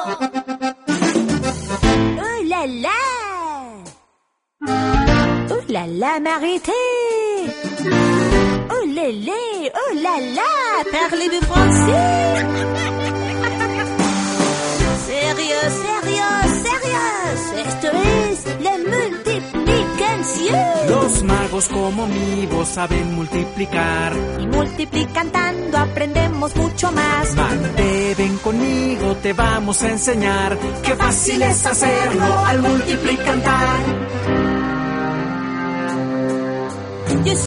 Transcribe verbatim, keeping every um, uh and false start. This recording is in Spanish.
Oh là là! Oh là là, Marité! Oh lélé! Oh là là! Parlez-vous français? Sérieux, sérieux, sérieux. Esto es la multiplicación. Los magos como mi voz saben multiplicar. Y multiplicando aprendemos mucho más. Mante, ven conmigo, te vamos a enseñar. Qué fácil es hacerlo al multiplicar.